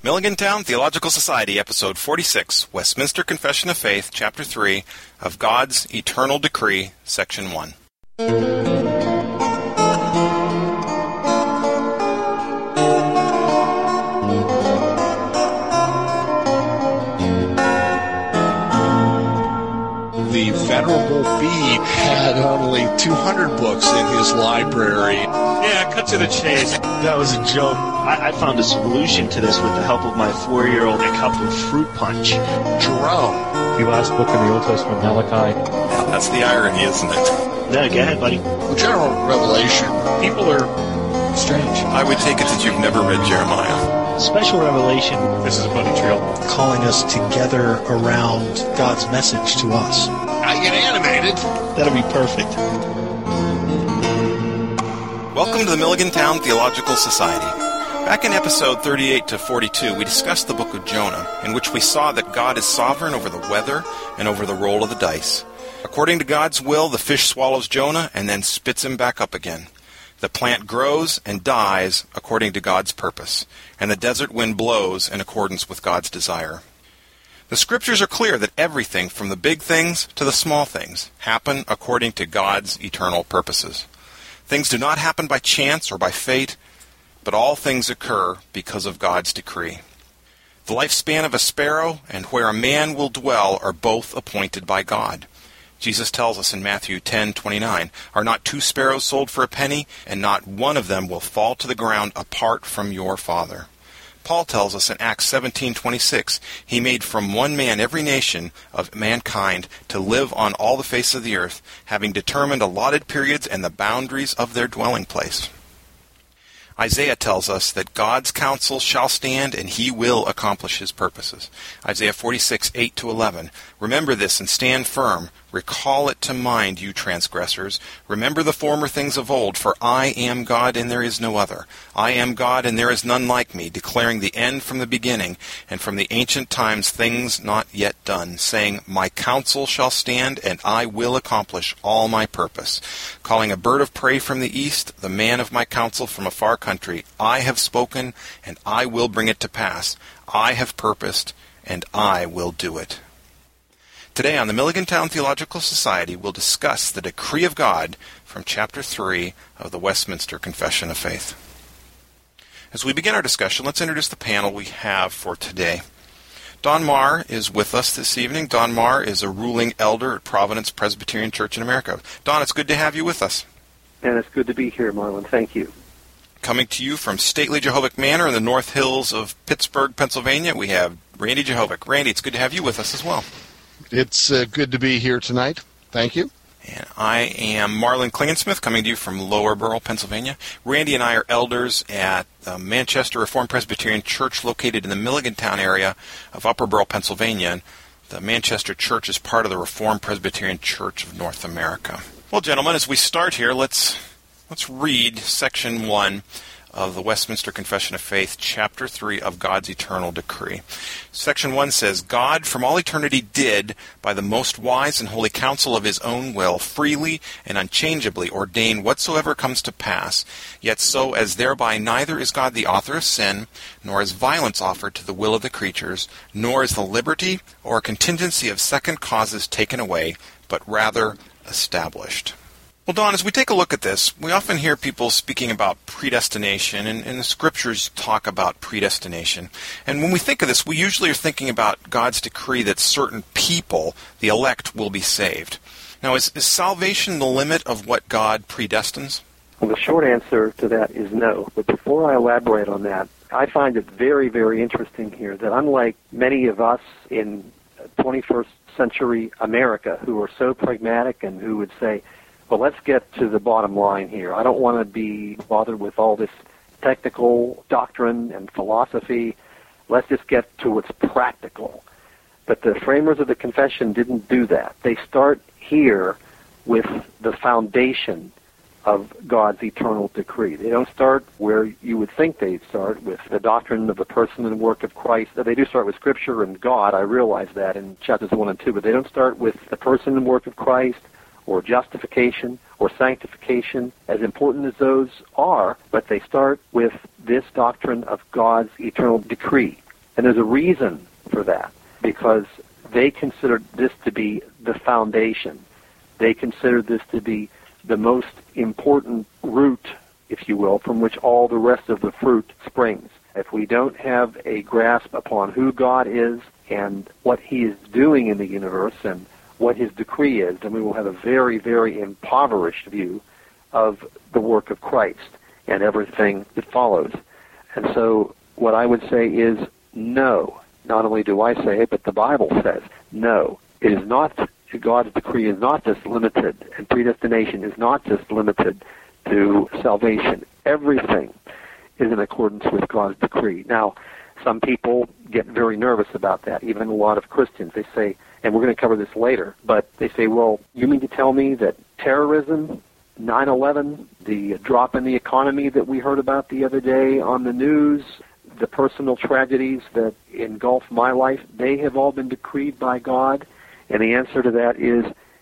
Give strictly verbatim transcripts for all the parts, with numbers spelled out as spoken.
Milligantown Theological Society, Episode forty-six, Westminster Confession of Faith, Chapter three, of God's Eternal Decree, Section one. The Venerable Bede had only two hundred books in his library. Yeah, cut to the chase. That was a joke. I, I found a solution to this with the help of my four-year-old, a cup of fruit punch. Jerome. The last book in the Old Testament, Malachi. That's the irony, isn't it? No, go ahead, buddy. The general revelation. People are strange. I would take it that you've never read Jeremiah. Special revelation. This is a bunny trail. Calling us together around God's message to us. I get animated. That'll be perfect. Welcome to the Milligantown Theological Society. Back in episode thirty-eight to forty-two, we discussed the book of Jonah, in which we saw that God is sovereign over the weather and over the roll of the dice. According to God's will, the fish swallows Jonah and then spits him back up again. The plant grows and dies according to God's purpose, and the desert wind blows in accordance with God's desire. The Scriptures are clear that everything, from the big things to the small things, happen according to God's eternal purposes. Things do not happen by chance or by fate, but all things occur because of God's decree. The lifespan of a sparrow and where a man will dwell are both appointed by God. Jesus tells us in Matthew ten twenty-nine, "Are not two sparrows sold for a penny, and not one of them will fall to the ground apart from your Father?" Paul tells us in Acts seventeen twenty-six, "He made from one man every nation of mankind to live on all the face of the earth, having determined allotted periods and the boundaries of their dwelling place." Isaiah tells us that God's counsel shall stand and he will accomplish his purposes. Isaiah forty-six eight to eleven, "Remember this and stand firm. Recall it to mind, you transgressors. Remember the former things of old, for I am God and there is no other. I am God and there is none like me, declaring the end from the beginning, and from the ancient times things not yet done, saying, My counsel shall stand, and I will accomplish all my purpose. Calling a bird of prey from the east, the man of my counsel from a far country. I have spoken, and I will bring it to pass. I have purposed, and I will do it." Today on the Milligantown Theological Society, we'll discuss the decree of God from Chapter three of the Westminster Confession of Faith. As we begin our discussion, let's introduce the panel we have for today. Don Marr is with us this evening. Don Marr is a ruling elder at Providence Presbyterian Church in America. Don, it's good to have you with us. And it's good to be here, Marlon. Thank you. Coming to you from stately Jehovic Manor in the North Hills of Pittsburgh, Pennsylvania, we have Randy Jehovic. Randy, it's good to have you with us as well. It's uh, good to be here tonight. Thank you. And I am Marlon Klingensmith, coming to you from Lower Borough, Pennsylvania. Randy and I are elders at the Manchester Reformed Presbyterian Church, located in the Milligantown area of Upper Borough, Pennsylvania. And the Manchester Church is part of the Reformed Presbyterian Church of North America. Well, gentlemen, as we start here, let's let's read Section one of the Westminster Confession of Faith, Chapter three of God's Eternal Decree. Section one says, "God from all eternity did, by the most wise and holy counsel of his own will, freely and unchangeably ordain whatsoever comes to pass, yet so as thereby neither is God the author of sin, nor is violence offered to the will of the creatures, nor is the liberty or contingency of second causes taken away, but rather established." Well, Don, as we take a look at this, we often hear people speaking about predestination, and, and the Scriptures talk about predestination. And when we think of this, we usually are thinking about God's decree that certain people, the elect, will be saved. Now, is, is salvation the limit of what God predestines? Well, the short answer to that is no. But before I elaborate on that, I find it very, very interesting here that unlike many of us in twenty-first century America who are so pragmatic and who would say, well, let's get to the bottom line here. I don't want to be bothered with all this technical doctrine and philosophy. Let's just get to what's practical. But the framers of the confession didn't do that. They start here with the foundation of God's eternal decree. They don't start where you would think they'd start, with the doctrine of the person and work of Christ. They do start with Scripture and God. I realize that in chapters one and two. But they don't start with the person and work of Christ, or justification, or sanctification, as important as those are, but they start with this doctrine of God's eternal decree. And there's a reason for that, because they considered this to be the foundation. They considered this to be the most important root, if you will, from which all the rest of the fruit springs. If we don't have a grasp upon who God is and what he is doing in the universe and what his decree is, then we will have a very, very impoverished view of the work of Christ and everything that follows. And so what I would say is no. Not only do I say it, but the Bible says no. It is not, God's decree is not just limited, and predestination is not just limited to salvation. Everything is in accordance with God's decree. Now, some people get very nervous about that, even a lot of Christians. They say, and we're going to cover this later, but they say, well, you mean to tell me that terrorism, nine eleven, the drop in the economy that we heard about the other day on the news, the personal tragedies that engulf my life, they have all been decreed by God? And the answer to that is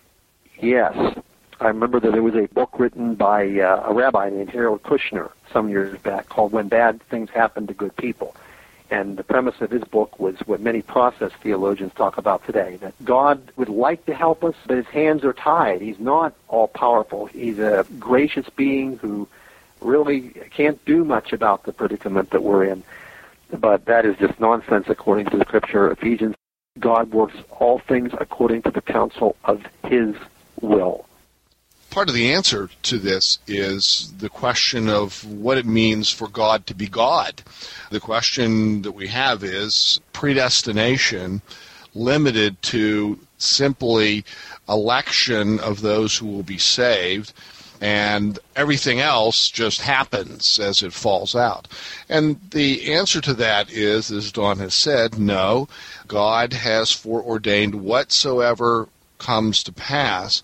yes. I remember that there was a book written by uh, a rabbi named Harold Kushner some years back called When Bad Things Happen to Good People. And the premise of his book was what many process theologians talk about today, that God would like to help us, but his hands are tied. He's not all-powerful. He's a gracious being who really can't do much about the predicament that we're in. But that is just nonsense according to the Scripture. Ephesians, God works all things according to the counsel of his will. Part of the answer to this is the question of what it means for God to be God. The question that we have is predestination limited to simply election of those who will be saved, and everything else just happens as it falls out. And the answer to that is, as Don has said, no, God has foreordained whatsoever comes to pass.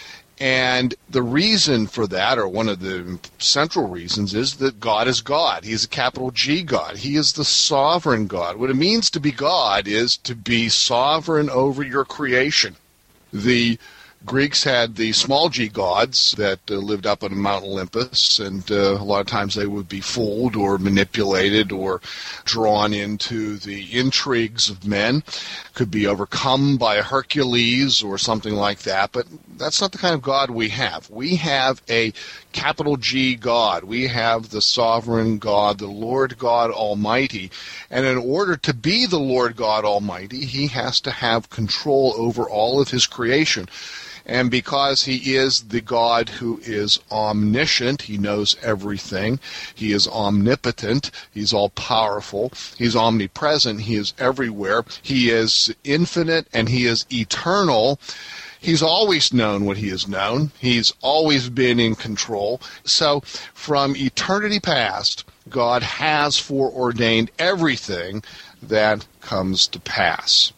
And the reason for that, or one of the central reasons, is that God is God. He is a capital G God. He is the sovereign God. What it means to be God is to be sovereign over your creation. The Greeks had the small g gods that uh, lived up on Mount Olympus, and uh, a lot of times they would be fooled or manipulated or drawn into the intrigues of men, could be overcome by Hercules or something like that, but that's not the kind of God we have. We have a capital G God. We have the sovereign God, the Lord God Almighty, and in order to be the Lord God Almighty, he has to have control over all of his creation. And because he is the God who is omniscient, he knows everything, he is omnipotent, he's all-powerful, he's omnipresent, he is everywhere, he is infinite, and he is eternal. He's always known what he has known. He's always been in control. So from eternity past, God has foreordained everything that comes to pass.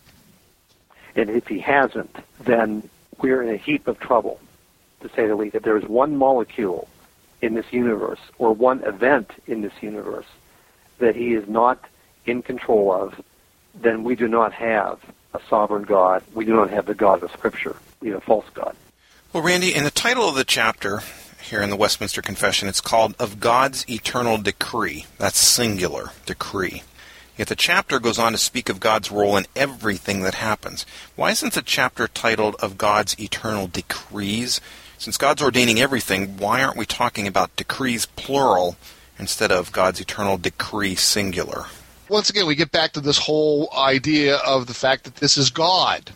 And if he hasn't, then we're in a heap of trouble, to say the least. If there is one molecule in this universe or one event in this universe that he is not in control of, then we do not have a sovereign God. We do not have the God of Scripture. We have a false God. Well, Randy, in the title of the chapter here in the Westminster Confession, it's called Of God's Eternal Decree. That's singular, decree. Yet the chapter goes on to speak of God's role in everything that happens. Why isn't the chapter titled Of God's Eternal Decrees? Since God's ordaining everything, why aren't we talking about decrees plural instead of God's eternal decree singular? Once again, we get back to this whole idea of the fact that this is God.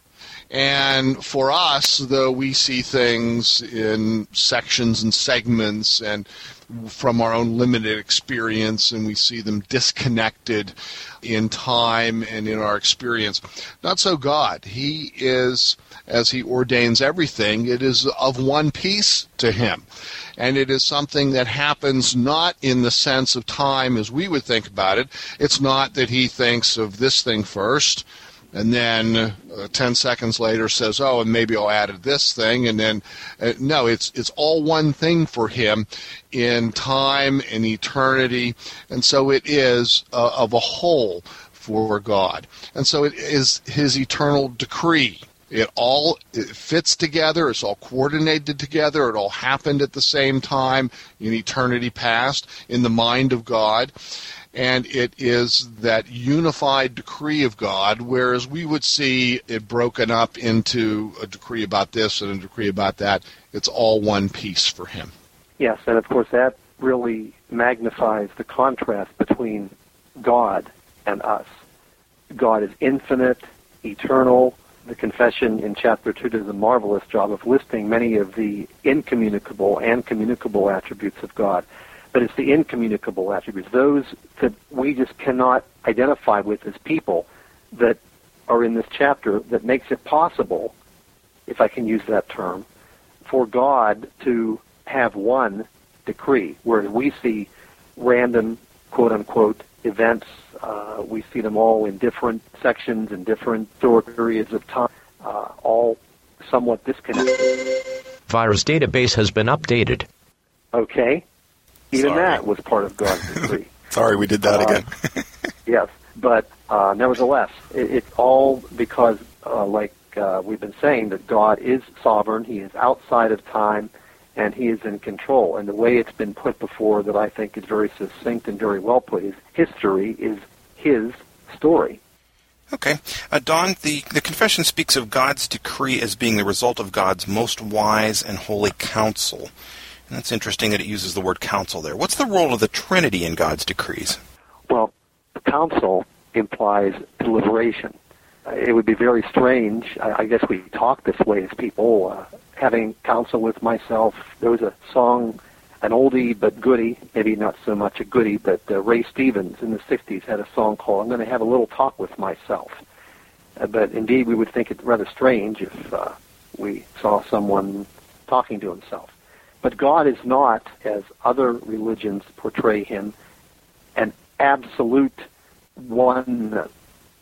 And for us, though we see things in sections and segments and from our own limited experience, and we see them disconnected in time and in our experience, not so God. He is, as he ordains everything, it is of one piece to him. And it is something that happens not in the sense of time as we would think about it. It's not that he thinks of this thing first, and then uh, ten seconds later says, oh, and maybe I'll add this thing, and then, uh, no, it's it's all one thing for him in time and eternity, and so it is uh, of a whole for God. And so it is his eternal decree. It all it fits together. It's all coordinated together. It all happened at the same time in eternity past in the mind of God. And it is that unified decree of God, whereas we would see it broken up into a decree about this and a decree about that. It's all one piece for him. Yes, and of course that really magnifies the contrast between God and us. God is infinite, eternal. The confession in chapter two does a marvelous job of listing many of the incommunicable and communicable attributes of God. But it's the incommunicable attributes, those that we just cannot identify with as people, that are in this chapter, that makes it possible, if I can use that term, for God to have one decree, whereas we see random, quote-unquote, events. Uh, we see them all in different sections and different short periods of time, uh, all somewhat disconnected. Virus database has been updated. Okay. Even Sorry. that was part of God's decree. Sorry, we did that uh, again. Yes, but uh, nevertheless, it, it's all because, uh, like uh, we've been saying, that God is sovereign, he is outside of time, and he is in control. And the way it's been put before that I think is very succinct and very well put is history is his story. Okay. Uh, Don, the, the confession speaks of God's decree as being the result of God's most wise and holy counsel. And that's interesting that it uses the word counsel there. What's the role of the Trinity in God's decrees? Well, counsel implies deliberation. Uh, it would be very strange. I, I guess we talk this way as people, uh, having counsel with myself. There was a song, an oldie but goodie, maybe not so much a goodie, but uh, Ray Stevens in the sixties had a song called I'm Going to Have a Little Talk with Myself. Uh, but indeed, we would think it rather strange if uh, we saw someone talking to himself. But God is not, as other religions portray him, an absolute one. Uh,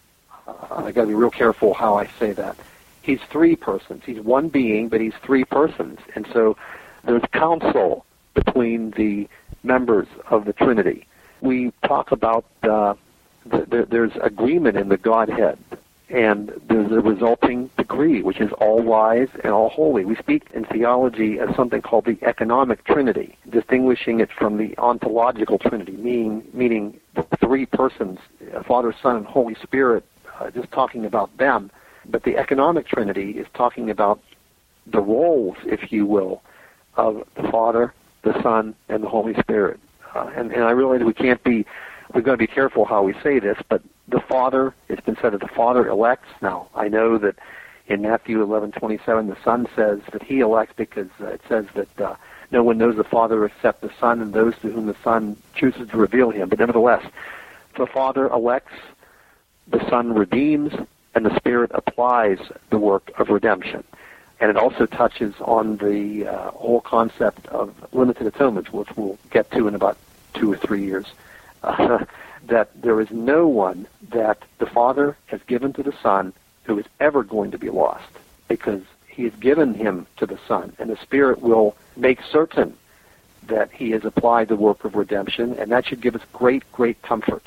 I got to be real careful how I say that. He's three persons. He's one being, but he's three persons. And so there's counsel between the members of the Trinity. We talk about uh, the, the, there's agreement in the Godhead, and there's a resulting decree, which is all wise and all holy. We speak in theology as something called the economic Trinity, distinguishing it from the ontological Trinity, meaning, meaning the three persons, Father, Son, and Holy Spirit, uh, just talking about them. But the economic Trinity is talking about the roles, if you will, of the Father, the Son, and the Holy Spirit. Uh, and, and I realize we can't be, we've got to be careful how we say this, but the Father, it's been said that the Father elects. Now, I know that in Matthew eleven twenty-seven, the Son says that he elects because uh, it says that uh, no one knows the Father except the Son and those to whom the Son chooses to reveal him. But nevertheless, the Father elects, the Son redeems, and the Spirit applies the work of redemption. And it also touches on the uh, whole concept of limited atonement, which we'll get to in about two or three years, uh, that there is no one that the Father has given to the Son who is ever going to be lost, because he has given him to the Son, and the Spirit will make certain that he has applied the work of redemption, and that should give us great, great comfort.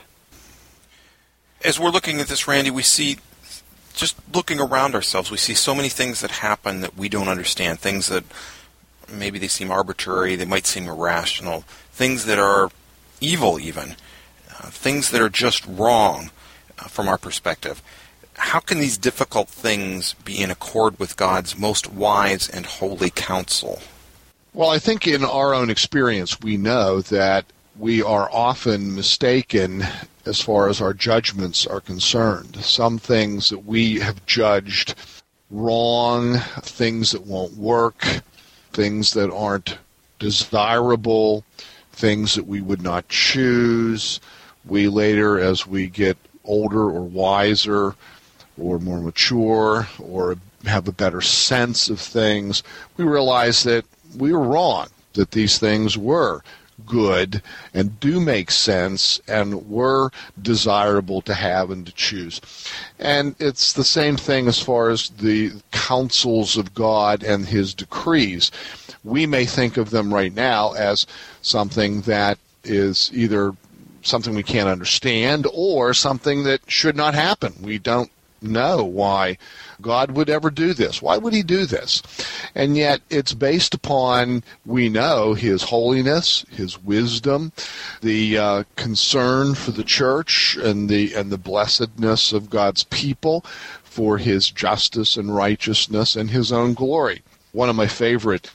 As we're looking at this, Randy, we see, just looking around ourselves, we see so many things that happen that we don't understand, things that maybe they seem arbitrary, they might seem irrational, things that are evil even, uh, things that are just wrong uh, from our perspective. How can these difficult things be in accord with God's most wise and holy counsel? Well, I think in our own experience we know that we are often mistaken as far as our judgments are concerned. Some things that we have judged wrong, things that won't work, things that aren't desirable, things that we would not choose. We later, as we get older or wiser or more mature or have a better sense of things, we realize that we were wrong, that these things were good and do make sense and were desirable to have and to choose. And it's the same thing as far as the counsels of God and his decrees. We may think of them right now as something that is either something we can't understand or something that should not happen. We don't know why God would ever do this. Why would he do this? And yet it's based upon, we know, his holiness, his wisdom, the uh, concern for the church and the and the blessedness of God's people, for his justice and righteousness and his own glory. One of my favorite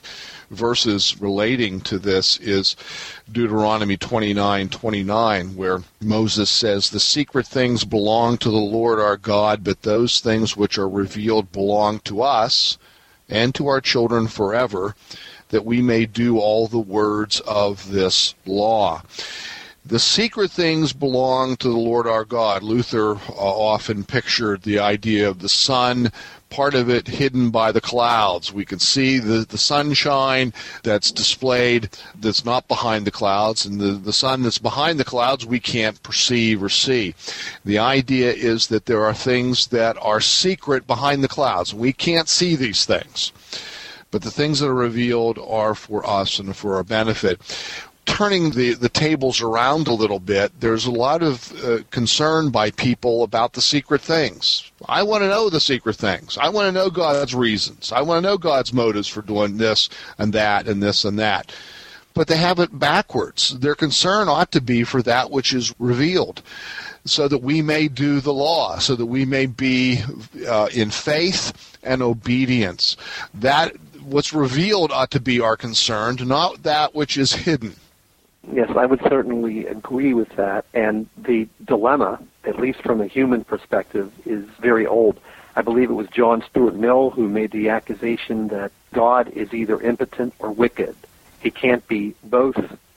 verses relating to this is Deuteronomy twenty-nine twenty-nine, where Moses says, "The secret things belong to the Lord our God, but those things which are revealed belong to us and to our children forever, that we may do all the words of this law." The secret things belong to the Lord our God. Luther uh, often pictured the idea of the sun, part of it hidden by the clouds. We can see the, the sunshine that's displayed that's not behind the clouds, and the, the sun that's behind the clouds we can't perceive or see. The idea is that there are things that are secret behind the clouds. We can't see these things, but the things that are revealed are for us and for our benefit. Turning the, the tables around a little bit, there's a lot of uh, concern by people about the secret things. I want to know the secret things. I want to know God's reasons. I want to know God's motives for doing this and that and this and that. But they have it backwards. Their concern ought to be for that which is revealed, so that we may do the law, so that we may be uh, in faith and obedience. That what's revealed ought to be our concern, not that which is hidden. Yes, I would certainly agree with that. And the dilemma, at least from a human perspective, is very old. I believe it was John Stuart Mill who made the accusation that God is either impotent or wicked. He can't be both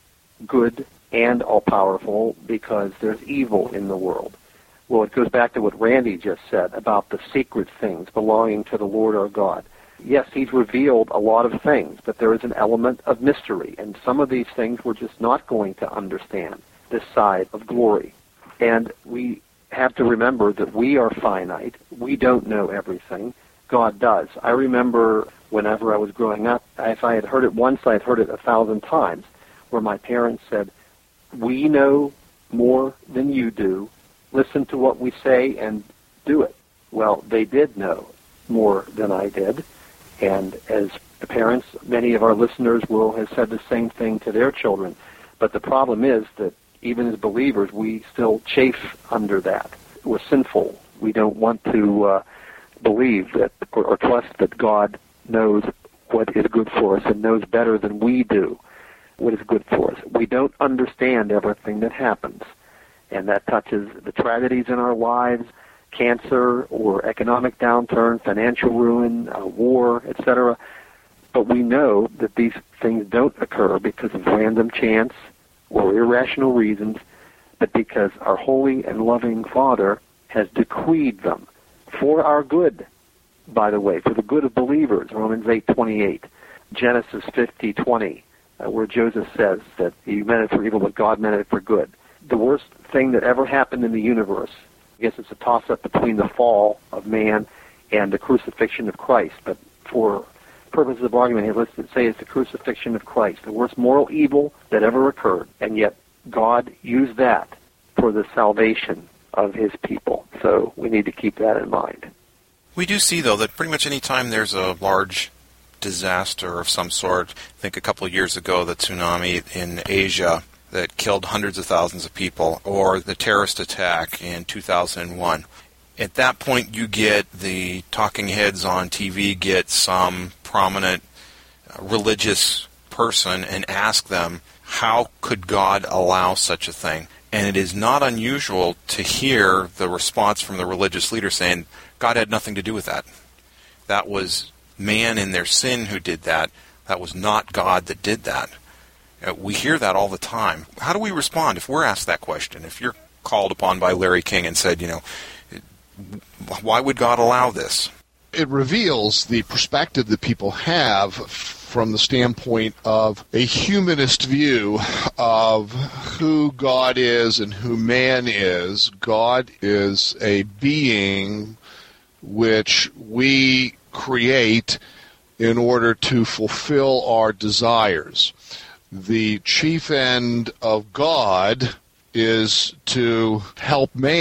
good and all-powerful because there's evil in the world. Well, it goes back to what Randy just said about the secret things belonging to the Lord our God. Yes, he's revealed a lot of things, but there is an element of mystery, and some of these things we're just not going to understand this side of glory. And we have to remember that we are finite. We don't know everything. God does. I remember whenever I was growing up, if I had heard it once, I had heard it a thousand times, where my parents said, "We know more than you do. Listen to what we say and do it." Well, they did know more than I did. And as parents, many of our listeners will have said the same thing to their children. But the problem is that even as believers, we still chafe under that. We're sinful. We don't want to uh, believe that or, or trust that God knows what is good for us and knows better than we do what is good for us. We don't understand everything that happens. And that touches the tragedies in our lives, cancer or economic downturn, financial ruin, uh, war, et cetera. But we know that these things don't occur because of random chance or irrational reasons, but because our holy and loving Father has decreed them for our good, by the way, for the good of believers, Romans eight twenty-eight, Genesis fifty twenty, uh, where Joseph says that he meant it for evil, but God meant it for good. The worst thing that ever happened in the universe, I guess it's a toss-up between the fall of man and the crucifixion of Christ. But for purposes of argument here, let's say it's the crucifixion of Christ, the worst moral evil that ever occurred. And yet God used that for the salvation of his people. So we need to keep that in mind. We do see, though, that pretty much any time there's a large disaster of some sort, I think a couple of years ago, the tsunami in Asia that killed hundreds of thousands of people, or the terrorist attack in two thousand one. At that point, you get the talking heads on T V get some prominent religious person and ask them, how could God allow such a thing? And it is not unusual to hear the response from the religious leader saying, God had nothing to do with that. That was man in their sin who did that. That was not God that did that. We hear that all the time. How do we respond if we're asked that question? If you're called upon by Larry King and said, you know, why would God allow this? It reveals the perspective that people have from the standpoint of a humanist view of who God is and who man is. God is a being which we create in order to fulfill our desires. The chief end of God is to help man.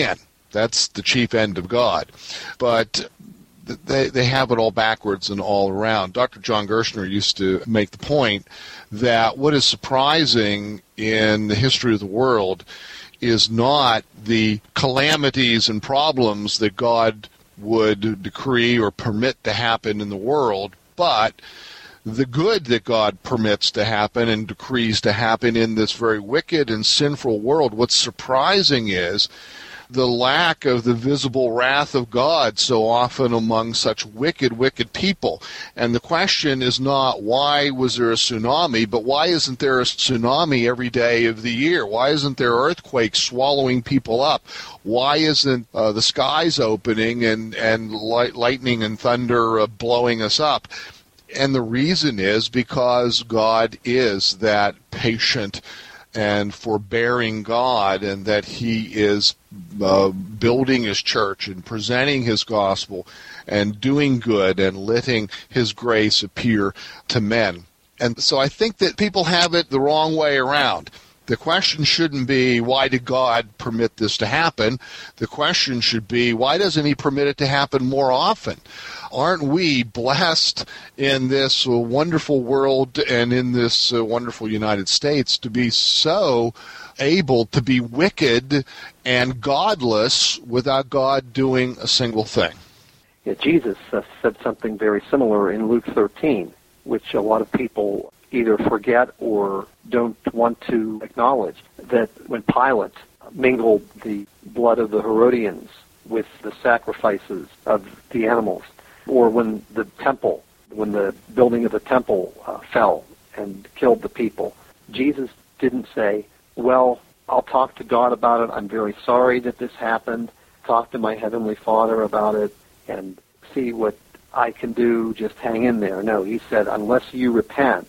That's the chief end of God. But they they have it all backwards and all around. Doctor John Gerstner used to make the point that what is surprising in the history of the world is not the calamities and problems that God would decree or permit to happen in the world, but the good that God permits to happen and decrees to happen in this very wicked and sinful world. What's surprising is the lack of the visible wrath of God so often among such wicked, wicked people. And the question is not why was there a tsunami, but why isn't there a tsunami every day of the year? Why isn't there earthquakes swallowing people up? Why isn't uh, the skies opening and, and light, lightning and thunder uh, blowing us up? And the reason is because God is that patient and forbearing God, and that he is uh, building his church and presenting his gospel and doing good and letting his grace appear to men. And so I think that people have it the wrong way around. The question shouldn't be, why did God permit this to happen? The question should be, why doesn't he permit it to happen more often? Aren't we blessed in this uh, wonderful world and in this uh, wonderful United States to be so able to be wicked and godless without God doing a single thing? Yeah, Jesus uh, said something very similar in Luke thirteen, which a lot of people either forget or don't want to acknowledge, that when Pilate mingled the blood of the Herodians with the sacrifices of the animals, or when the temple, when the building of the temple uh, fell and killed the people, Jesus didn't say, well, I'll talk to God about it. I'm very sorry that this happened. Talk to my Heavenly Father about it and see what I can do. Just hang in there. No, he said, unless you repent,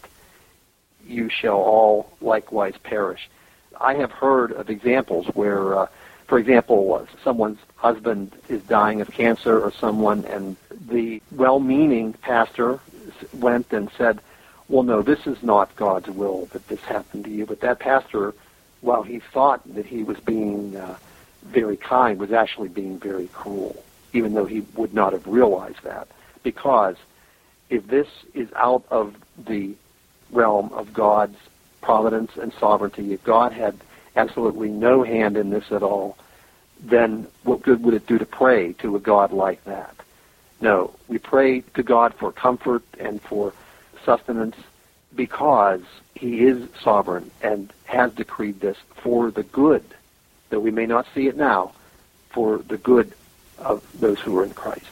you shall all likewise perish. I have heard of examples where, uh, for example, uh, someone's husband is dying of cancer or someone, and the well-meaning pastor went and said, well, no, this is not God's will that this happened to you. But that pastor, while he thought that he was being uh, very kind, was actually being very cruel, even though he would not have realized that. Because if this is out of the realm of God's providence and sovereignty, if God had absolutely no hand in this at all, then what good would it do to pray to a God like that? No, we pray to God for comfort and for sustenance because he is sovereign and has decreed this for the good, though we may not see it now, for the good of those who are in Christ.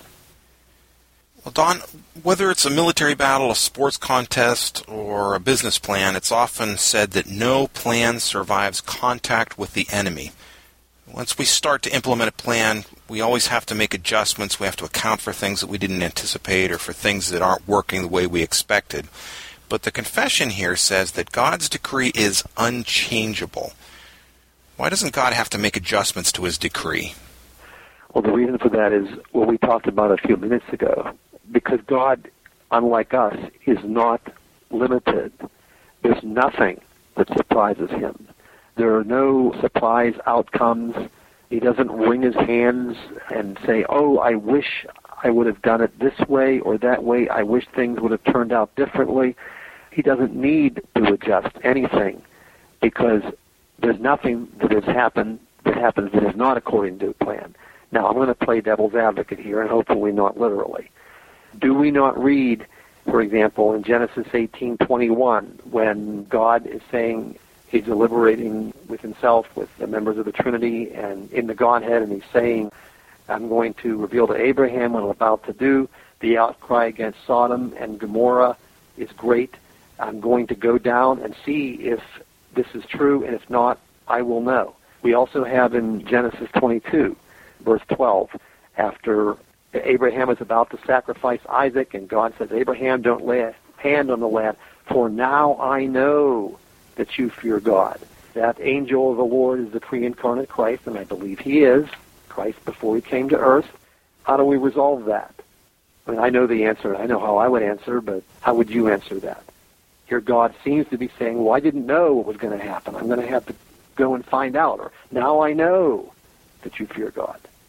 Well, Don, whether it's a military battle, a sports contest, or a business plan, it's often said that no plan survives contact with the enemy. Once we start to implement a plan, we always have to make adjustments. We have to account for things that we didn't anticipate or for things that aren't working the way we expected. But the confession here says that God's decree is unchangeable. Why doesn't God have to make adjustments to his decree? Well, the reason for that is what we talked about a few minutes ago. Because God, unlike us, is not limited. There's nothing that surprises him. There are no surprise outcomes. He doesn't wring his hands and say, oh, I wish I would have done it this way or that way. I wish things would have turned out differently. He doesn't need to adjust anything because there's nothing that has happened that happens that is not according to plan. Now, I'm going to play devil's advocate here, and hopefully not literally. Do we not read, for example, in Genesis eighteen twenty-one, when God is saying he's deliberating with himself, with the members of the Trinity, and in the Godhead, and he's saying, I'm going to reveal to Abraham what I'm about to do. The outcry against Sodom and Gomorrah is great. I'm going to go down and see if this is true, and if not, I will know. We also have in Genesis twenty-two, verse twelve, after Abraham is about to sacrifice Isaac, and God says, Abraham, don't lay a hand on the lad, for now I know that you fear God. That angel of the Lord is the pre-incarnate Christ, and I believe he is Christ before he came to earth. How do we resolve that? I mean, I know the answer, and I know how I would answer, but how would you answer that? Here God seems to be saying, well, I didn't know what was going to happen. I'm going to have to go and find out. Or, now I know that you fear God.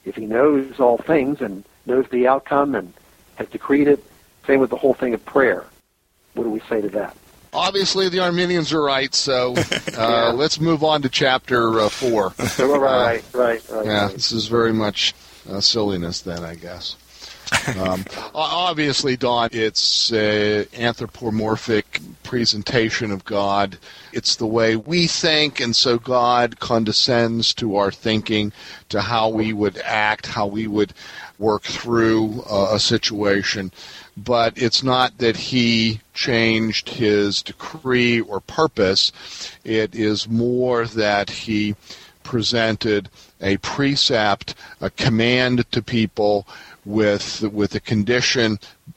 if he knows all things and knows the outcome and has decreed it, same with the whole thing of prayer. What do we say to that? Obviously, the Arminians are right, so uh, yeah. let's move on to chapter uh, four. right, uh, right, right, right. Yeah, right. This is very much uh, silliness then, I guess. um, obviously, Don, it's an anthropomorphic presentation of God. It's the way we think, and so God condescends to our thinking, to how we would act, how we would work through uh, a situation. But it's not that he changed his decree or purpose. It is more that he presented a precept, a command to people with with a condition,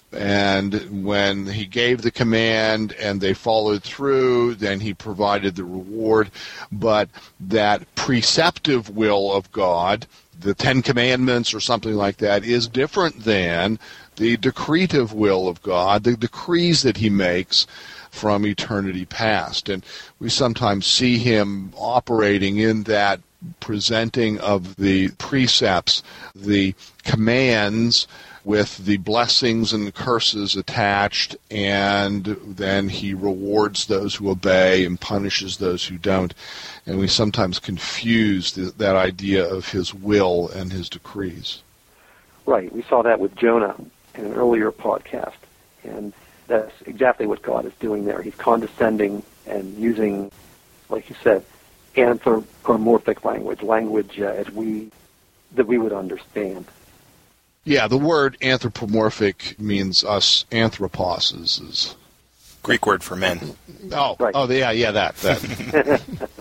and when he gave the command and they followed through, then he provided the reward. But that preceptive will of God, the Ten Commandments or something like that, is different than the decretive will of God, the decrees that he makes from eternity past. And we sometimes see him operating in that presenting of the precepts, the commands with the blessings and curses attached, and then he rewards those who obey and punishes those who don't. And we sometimes confuse th- that idea of his will and his decrees. Right. We saw that with Jonah in an earlier podcast, and that's exactly what God is doing there. He's condescending and using, like you said, anthropomorphic language, language uh, as we that we would understand. Yeah, the word anthropomorphic means us anthropos is Greek word for men. Oh, right. oh, yeah, yeah, that. that.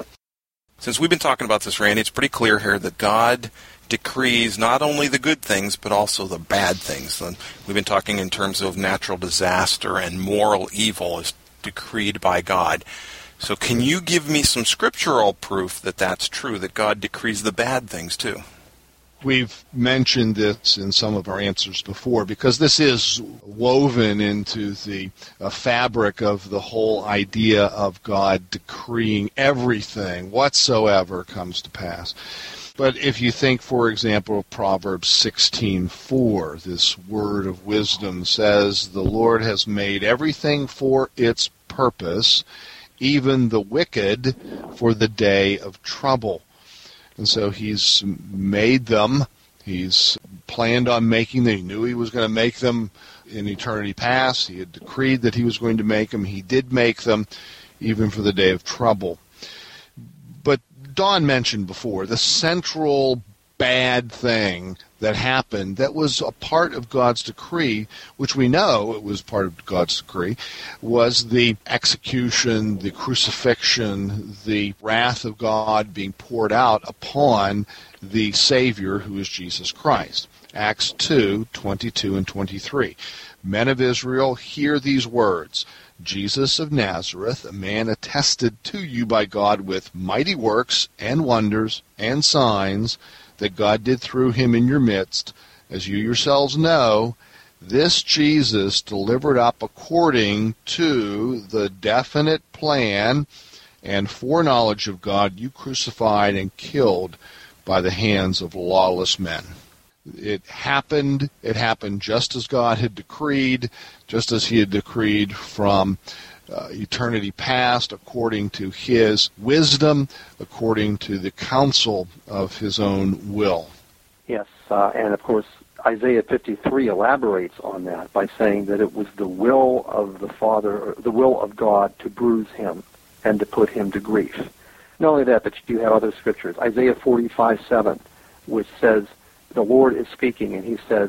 Since we've been talking about this, Randy, it's pretty clear here that God decrees not only the good things, but also the bad things. And we've been talking in terms of natural disaster and moral evil is decreed by God. So can you give me some scriptural proof that that's true, that God decrees the bad things too? We've mentioned this in some of our answers before, because this is woven into the uh, fabric of the whole idea of God decreeing everything whatsoever comes to pass. But if you think, for example, of Proverbs sixteen four, this word of wisdom says, "The Lord has made everything for its purpose, even the wicked for the day of trouble." And so he's made them. He's planned on making them. He knew he was going to make them in eternity past. He had decreed that he was going to make them. He did make them, even for the day of trouble. But Don mentioned before, the central bad thing that happened that was a part of God's decree, which we know it was part of God's decree, was the execution, the crucifixion, the wrath of God being poured out upon the Savior, who is Jesus Christ. Acts two, twenty-two and twenty-three. Men of Israel, hear these words. Jesus of Nazareth, a man attested to you by God with mighty works and wonders and signs that God did through him in your midst, as you yourselves know, this Jesus delivered up according to the definite plan and foreknowledge of God, you crucified and killed by the hands of lawless men. It happened, it happened just as God had decreed, just as he had decreed from uh, eternity past, according to his wisdom, according to the counsel of his own will. Yes, uh, and of course, Isaiah fifty-three elaborates on that by saying that it was the will of the Father, or the will of God to bruise him and to put him to grief. Not only that, but you have other scriptures. Isaiah forty-five seven, which says, the Lord is speaking, and he says,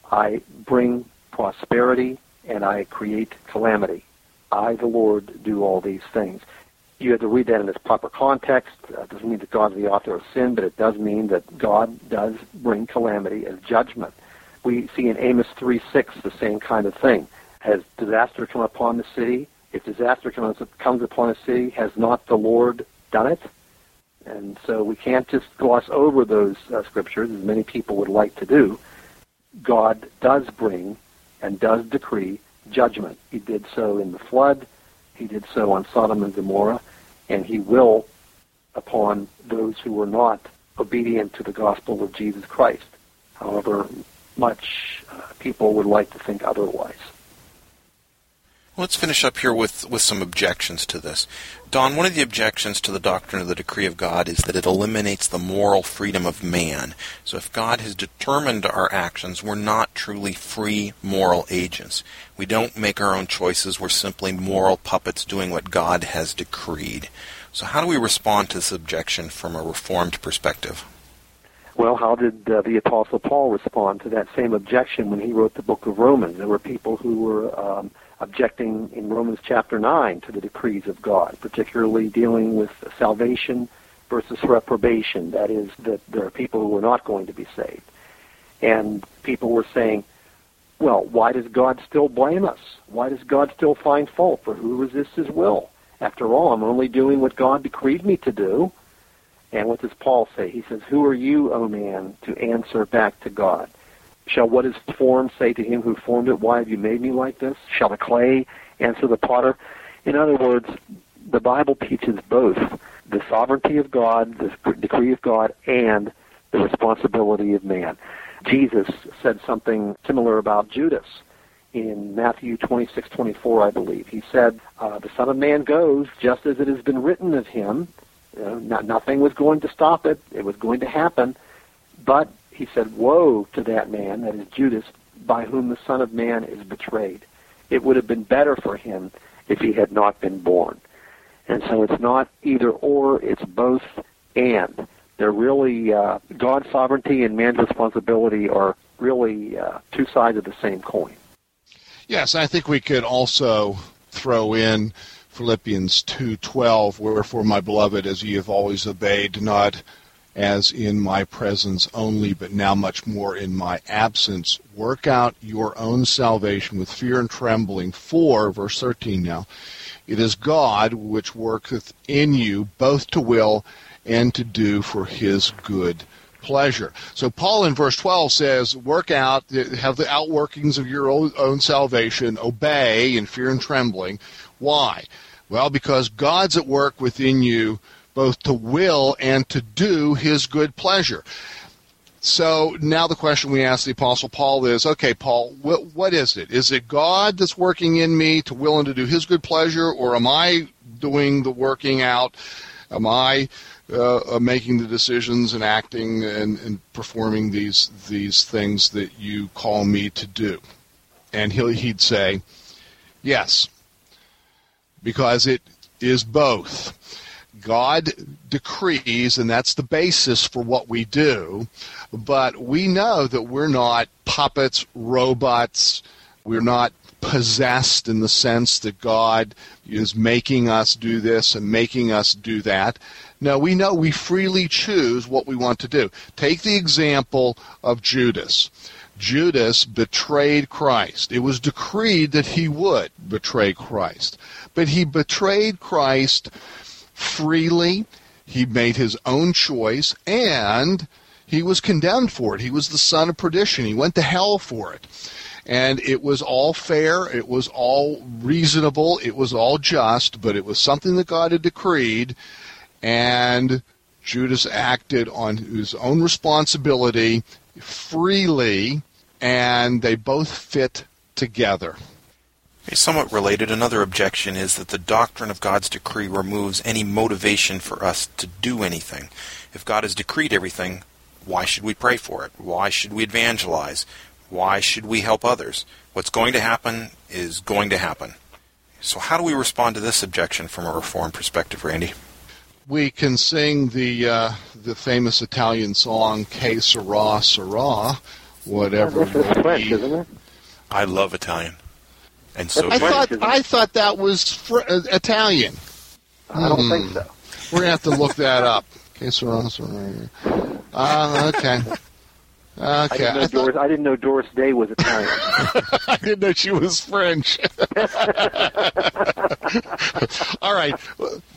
I bring prosperity and I create calamity. I, the Lord, do all these things. You have to read that in its proper context. Uh, it doesn't mean that God is the author of sin, but it does mean that God does bring calamity as judgment. We see in Amos three six the same kind of thing. Has disaster come upon the city? If disaster comes, comes upon a city, has not the Lord done it? And so we can't just gloss over those uh, scriptures, as many people would like to do. God does bring and does decree judgment. He did so in the flood. He did so on Sodom and Gomorrah. And he will upon those who were not obedient to the gospel of Jesus Christ. however much uh, people would like to think otherwise. Let's finish up here with, with some objections to this. Don, one of the objections to the doctrine of the decree of God is that it eliminates the moral freedom of man. So if God has determined our actions, we're not truly free moral agents. We don't make our own choices. We're simply moral puppets doing what God has decreed. So how do we respond to this objection from a Reformed perspective? Well, how did uh, the Apostle Paul respond to that same objection when he wrote the book of Romans? There were people who were um, objecting in Romans chapter nine to the decrees of God, particularly dealing with salvation versus reprobation. That is, that there are people who are not going to be saved. And people were saying, well, why does God still blame us? Why does God still find fault? For who resists his will? After all, I'm only doing what God decreed me to do. And what does Paul say? He says, who are you, O man, to answer back to God? Shall what is formed say to him who formed it, why have you made me like this? Shall the clay answer the potter? In other words, the Bible teaches both the sovereignty of God, the decree of God, and the responsibility of man. Jesus said something similar about Judas in Matthew twenty-six twenty-four, I believe. He said, uh, the Son of Man goes just as it has been written of him. You know, not, nothing was going to stop it. It was going to happen. But he said, woe to that man, that is Judas, by whom the Son of Man is betrayed. It would have been better for him if he had not been born. And so it's not either or, it's both and. They're really, uh, God's sovereignty and man's responsibility are really uh, two sides of the same coin. Yes, I think we could also throw in Philippians two twelve, wherefore, my beloved, as ye have always obeyed, not as in my presence only, but now much more in my absence, work out your own salvation with fear and trembling, for, verse thirteen now, it is God which worketh in you both to will and to do for his good pleasure. So Paul in verse twelve says, work out, have the outworkings of your own salvation, obey in fear and trembling. Why? Well, because God's at work within you both to will and to do his good pleasure. So now the question we ask the Apostle Paul is, okay, Paul, what, what is it? Is it God that's working in me to will and to do his good pleasure, or am I doing the working out? Am I uh, making the decisions and acting and, and performing these these things that you call me to do? And he'll, he'd say, yes, because it is both. God decrees, and that's the basis for what we do, but we know that we're not puppets, robots. We're not possessed in the sense that God is making us do this and making us do that. No, we know we freely choose what we want to do. Take the example of Judas. Judas betrayed Christ. It was decreed that he would betray Christ. But he betrayed Christ freely. He made his own choice, and he was condemned for it. He was the son of perdition. He went to hell for it. And it was all fair. It was all reasonable. It was all just, but it was something that God had decreed, and Judas acted on his own responsibility freely, and they both fit together. A somewhat related, another objection is that the doctrine of God's decree removes any motivation for us to do anything. If God has decreed everything, why should we pray for it? Why should we evangelize? Why should we help others? What's going to happen is going to happen. So how do we respond to this objection from a Reformed perspective, Randy? We can sing the uh, the famous Italian song, Che sarà, sarà, whatever This is French, isn't it? I love Italian. And so I do I. thought I thought that was fr- uh, Italian. I don't Hmm. think so. We're gonna have to look that up. Okay, so uh, okay, I okay. didn't, know I, thought, Doris, I didn't know Doris Day was Italian. I didn't know she was French. All right,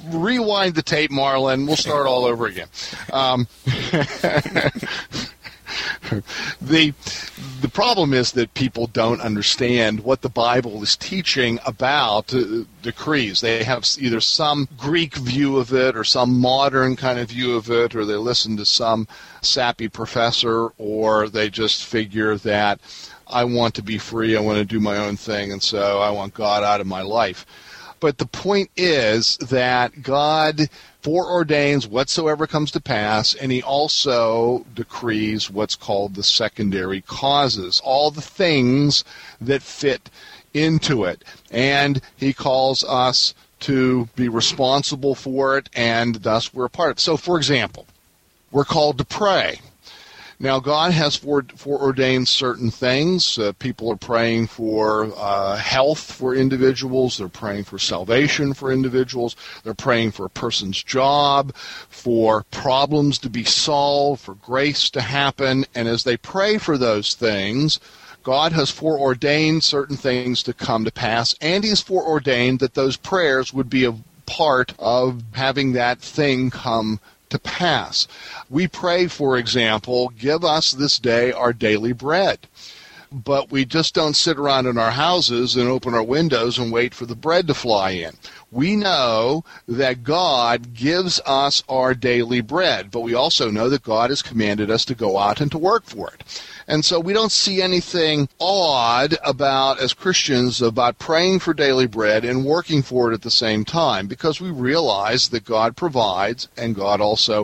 rewind the tape, Marlon. We'll start all over again. Um, the the problem is that people don't understand what the Bible is teaching about uh, decrees. They have either some Greek view of it or some modern kind of view of it, or they listen to some sappy professor, or they just figure that I want to be free, I want to do my own thing, and so I want God out of my life. But the point is that God foreordains whatsoever comes to pass, and he also decrees what's called the secondary causes, all the things that fit into it. And he calls us to be responsible for it, and thus we're a part of it. So, for example, we're called to pray. Now, God has fore, foreordained certain things. Uh, people are praying for uh, health for individuals. They're praying for salvation for individuals. They're praying for a person's job, for problems to be solved, for grace to happen. And as they pray for those things, God has foreordained certain things to come to pass, and he's foreordained that those prayers would be a part of having that thing come to pass. We pray, for example, give us this day our daily bread. But we just don't sit around in our houses and open our windows and wait for the bread to fly in. We know that God gives us our daily bread, but we also know that God has commanded us to go out and to work for it. And so we don't see anything odd about, as Christians, about praying for daily bread and working for it at the same time, because we realize that God provides, and God also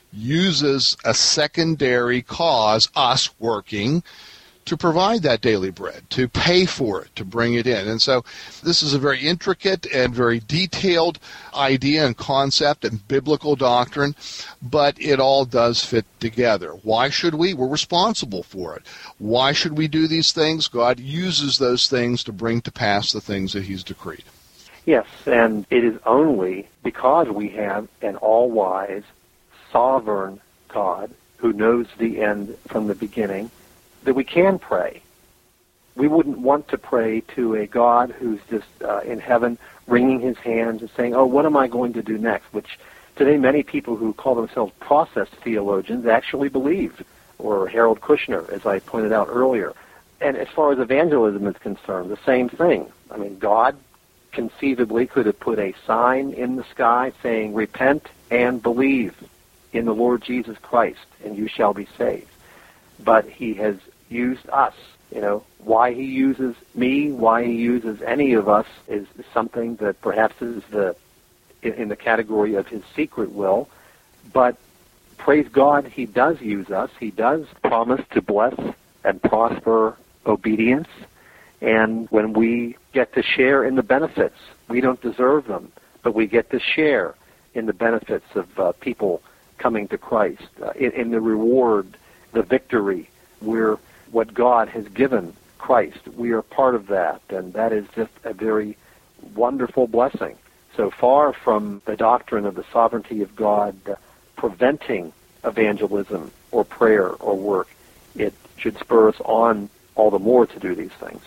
uses a secondary cause, us working, to provide that daily bread, to pay for it, to bring it in. And so this is a very intricate and very detailed idea and concept and biblical doctrine, but it all does fit together. Why should we? We're responsible for it. Why should we do these things? God uses those things to bring to pass the things that he's decreed. Yes, and it is only because we have an all-wise, sovereign God who knows the end from the beginning that we can pray. We wouldn't want to pray to a God who's just uh, in heaven wringing his hands and saying, oh, what am I going to do next? Which today many people who call themselves process theologians actually believe, or Harold Kushner, as I pointed out earlier. And as far as evangelism is concerned, the same thing. I mean, God conceivably could have put a sign in the sky saying, repent and believe in the Lord Jesus Christ, and you shall be saved. But he has used us. You know, why he uses me, why he uses any of us is something that perhaps is the in the category of his secret will. But praise God, he does use us. He does promise to bless and prosper obedience. And when we get to share in the benefits, we don't deserve them, but we get to share in the benefits of uh, people coming to Christ, uh, in, in the reward, the victory. We're what God has given Christ. We are part of that, and that is just a very wonderful blessing. So far from the doctrine of the sovereignty of God uh, preventing evangelism or prayer or work, it should spur us on all the more to do these things.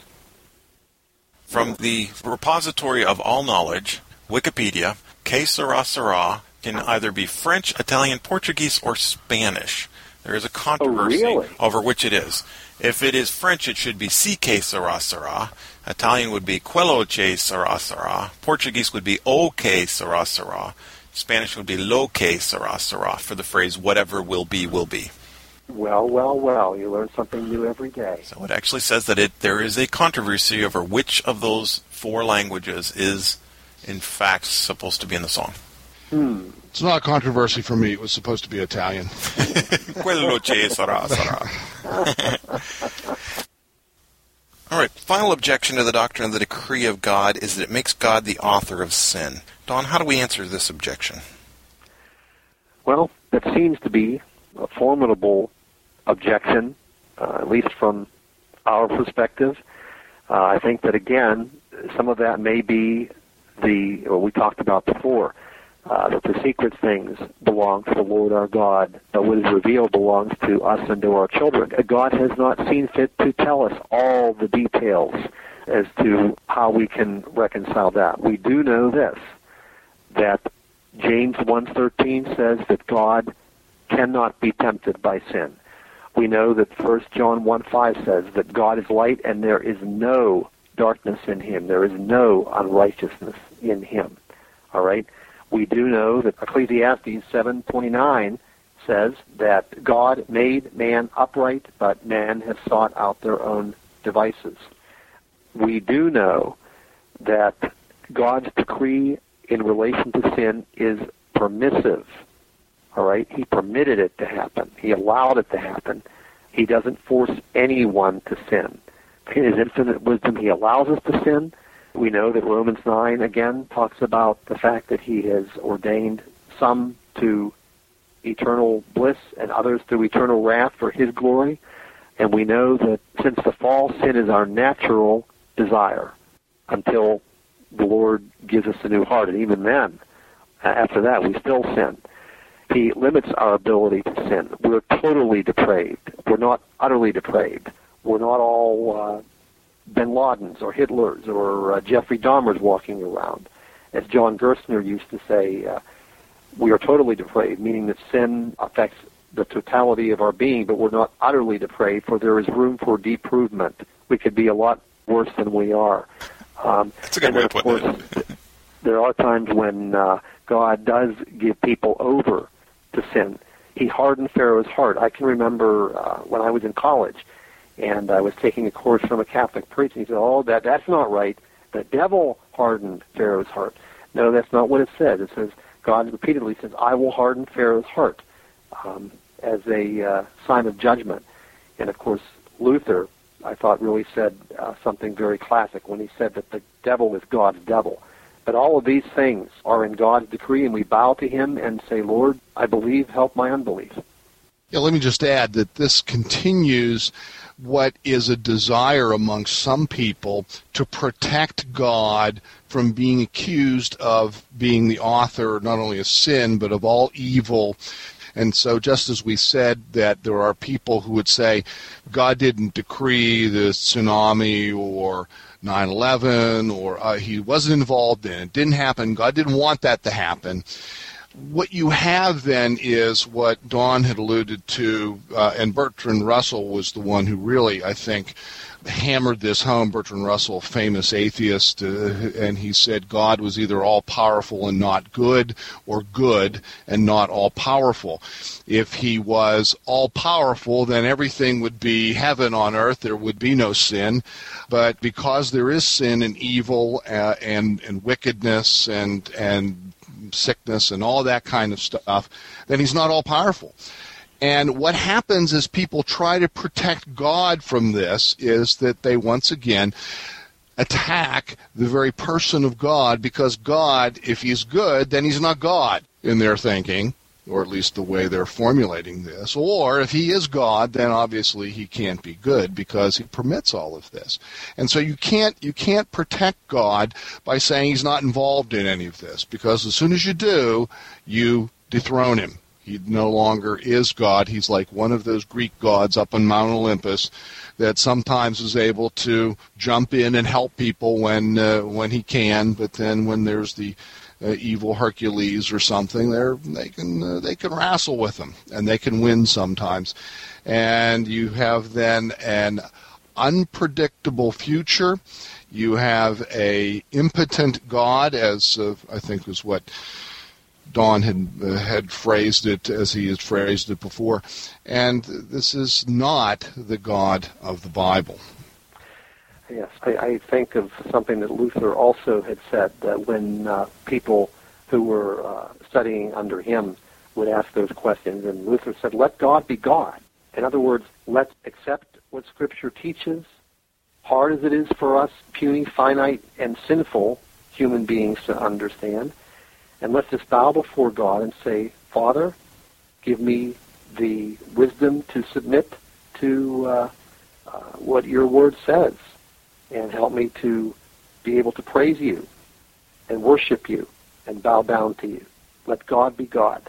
From the repository of all knowledge, Wikipedia, que sera sera can either be French, Italian, Portuguese, or Spanish. There is a controversy oh, really? over which it is. If it is French, it should be si que sera sera. Italian would be quello che sera sera. Portuguese would be o que sera sera. Spanish would be lo que sera sera for the phrase whatever will be, will be. Well, well, well, you learn something new every day. So it actually says that it there is a controversy over which of those four languages is, in fact, supposed to be in the song. Hmm. It's not a controversy for me. It was supposed to be Italian. Quello che sarà, sarà. All right, final objection to the doctrine of the decree of God is that it makes God the author of sin. Don, how do we answer this objection? Well, that seems to be a formidable objection, uh, at least from our perspective. Uh, I think that, again, some of that may be the, what we talked about before, uh, that the secret things belong to the Lord our God, but what is revealed belongs to us and to our children. God has not seen fit to tell us all the details as to how we can reconcile that. We do know this, that James one thirteen says that God cannot be tempted by sin. We know that First John one five says that God is light and there is no darkness in him. There is no unrighteousness in him. All right? We do know that Ecclesiastes seven twenty-nine says that God made man upright, but man has sought out their own devices. We do know that God's decree in relation to sin is permissive. All right? He permitted it to happen. He allowed it to happen. He doesn't force anyone to sin. In his infinite wisdom, he allows us to sin. We know that Romans nine, again, talks about the fact that he has ordained some to eternal bliss and others to eternal wrath for his glory. And we know that since the fall, sin is our natural desire until the Lord gives us a new heart. And even then, after that, we still sin. He limits our ability to sin. We're totally depraved. We're not utterly depraved. We're not all uh, Bin Ladens or Hitlers or uh, Jeffrey Dahmers walking around. As John Gerstner used to say, uh, we are totally depraved, meaning that sin affects the totality of our being, but we're not utterly depraved, for there is room for deprovement. We could be a lot worse than we are. Um, That's a good and way then, to of put course, it. There are times when uh, God does give people over to sin. He hardened Pharaoh's heart. I can remember uh, when I was in college, and I was taking a course from a Catholic priest, and he said, oh, that that's not right. The devil hardened Pharaoh's heart. No, that's not what it says. It says, God repeatedly says, I will harden Pharaoh's heart um, as a uh, sign of judgment. And, of course, Luther, I thought, really said uh, something very classic when he said that the devil is God's devil. But all of these things are in God's decree, and we bow to him and say, Lord, I believe, help my unbelief. Yeah, let me just add that this continues what is a desire amongst some people to protect God from being accused of being the author not only of sin, but of all evil. And so just as we said that there are people who would say God didn't decree the tsunami or nine eleven, or uh, he wasn't involved in it, it didn't happen, God didn't want that to happen. What you have then is what Don had alluded to, uh, and Bertrand Russell was the one who really, I think, hammered this home. Bertrand Russell, famous atheist, uh, and he said God was either all-powerful and not good, or good and not all-powerful. If he was all-powerful, then everything would be heaven on earth. There would be no sin. But because there is sin and evil uh, and, and wickedness and and sickness and all that kind of stuff, then he's not all-powerful. And what happens is people try to protect God from this is that they once again attack the very person of God, because God, if he's good, then he's not God in their thinking, or at least the way they're formulating this. Or if he is God, then obviously he can't be good because he permits all of this. And so you can't you can't protect God by saying he's not involved in any of this, because as soon as you do, you dethrone him. He no longer is God. He's like one of those Greek gods up on Mount Olympus that sometimes is able to jump in and help people when uh, when he can, but then when there's the Uh, evil Hercules or something, they're, they can uh, they can wrestle with them, and they can win sometimes. And you have then an unpredictable future. You have a impotent God, as uh, I think was what Don had uh, had phrased it, as he had phrased it before. And this is not the God of the Bible. Yes, I, I think of something that Luther also had said, that when uh, people who were uh, studying under him would ask those questions, and Luther said, let God be God. In other words, let's accept what Scripture teaches, hard as it is for us puny, finite, and sinful human beings to understand, and let's just bow before God and say, Father, give me the wisdom to submit to uh, uh, what your word says, and help me to be able to praise you and worship you and bow down to you. Let God be God.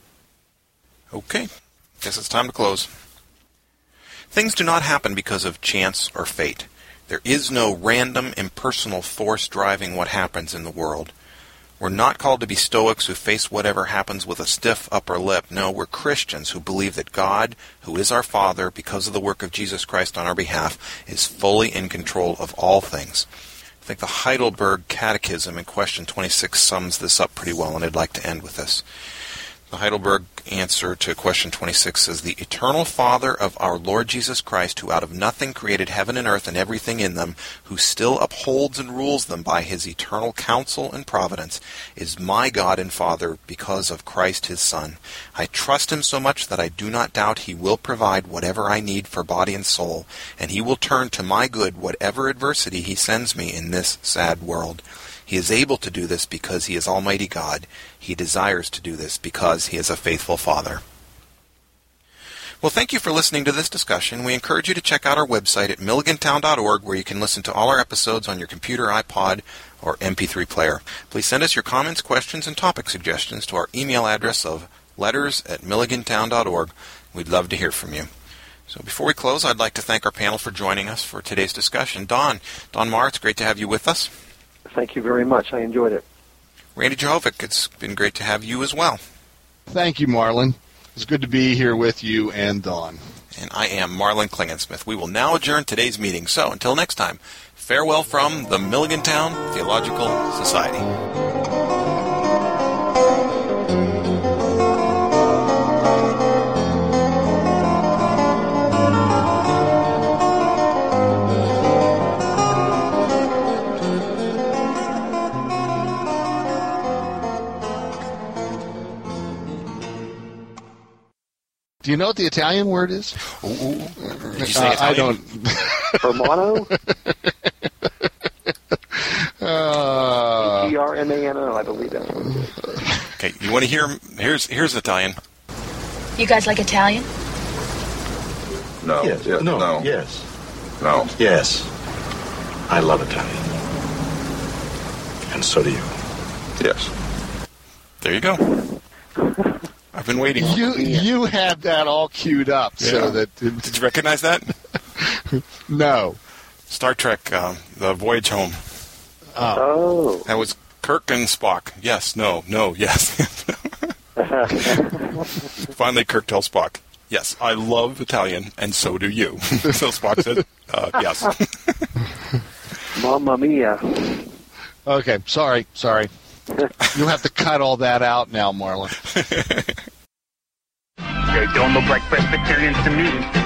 Okay. Guess it's time to close. Things do not happen because of chance or fate. There is no random, impersonal force driving what happens in the world. We're not called to be Stoics who face whatever happens with a stiff upper lip. No, we're Christians who believe that God, who is our Father, because of the work of Jesus Christ on our behalf, is fully in control of all things. I think the Heidelberg Catechism in question twenty-six sums this up pretty well, and I'd like to end with this. The Heidelberg answer to question twenty-six says, "The eternal Father of our Lord Jesus Christ, who out of nothing created heaven and earth and everything in them, who still upholds and rules them by his eternal counsel and providence, is my God and Father because of Christ his Son. I trust him so much that I do not doubt he will provide whatever I need for body and soul, and he will turn to my good whatever adversity he sends me in this sad world. He is able to do this because he is Almighty God. He desires to do this because he is a faithful Father." Well, thank you for listening to this discussion. We encourage you to check out our website at milligantown dot org, where you can listen to all our episodes on your computer, iPod, or M P three player. Please send us your comments, questions, and topic suggestions to our email address of letters at milligantown dot org. We'd love to hear from you. So before we close, I'd like to thank our panel for joining us for today's discussion. Don, Don Marr, it's great to have you with us. Thank you very much. I enjoyed it. Randy Johovic, it's been great to have you as well. Thank you, Marlon. It's good to be here with you and Don. And I am Marlon Klingensmith. We will now adjourn today's meeting. So until next time, farewell from the Milligantown Theological Society. Do you know what the Italian word is? Ooh, ooh. Did you say uh, Italian? I don't. Hermano? uh, E R M A N O, I believe that's what it is. Okay, you want to hear? Here's here's Italian. You guys like Italian? No. Yes. Yeah, no. no. Yes. No. Yes. I love Italian. And so do you. Yes. There you go. I've been waiting. You you had that all queued up, yeah. So that did you recognize that? No. Star Trek: uh, The Voyage Home. Oh. That was Kirk and Spock. Yes. No. No. Yes. Finally, Kirk tells Spock, "Yes, I love Italian, and so do you." So Spock said, uh, "Yes." Mamma mia. Okay. Sorry. Sorry. You'll have to cut all that out now, Marlon. They don't look like Presbyterians to me.